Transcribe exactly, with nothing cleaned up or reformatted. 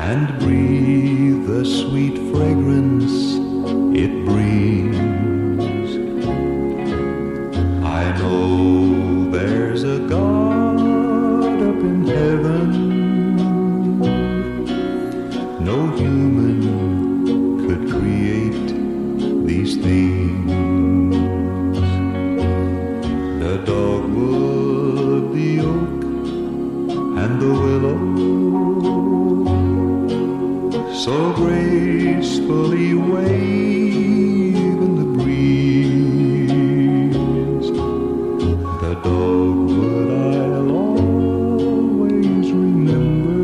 and breathe the sweet fragrance it brings. I know there's a God up in heaven. No human could create these things. The dogwood, the oak, and the willow, so gracefully wave